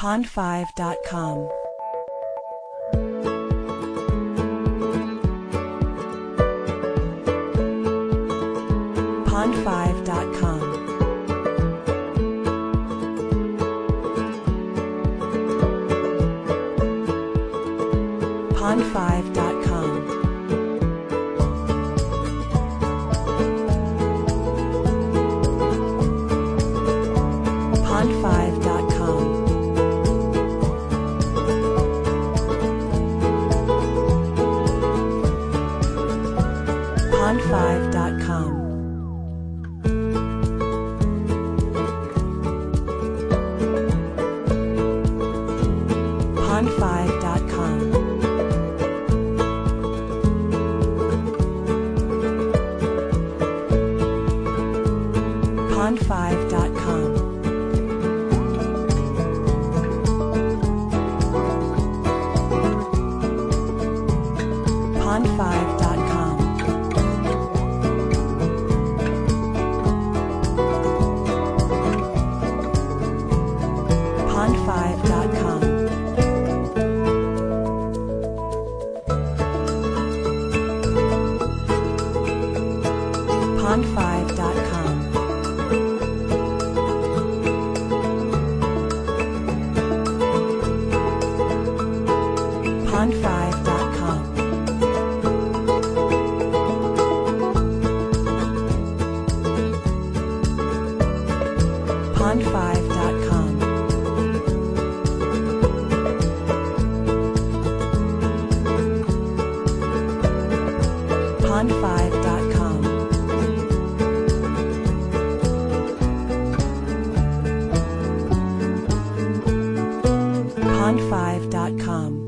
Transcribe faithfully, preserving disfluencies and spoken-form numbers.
pond five dot com. pond five dot com. pond five dot com. pond five dot com. pond five dot com. pond five dot com. pond five dot com. pond five dot com. pond five dot com. pond five dot com. pond five dot com. pond five dot com. pond five dot com. pond five dot com.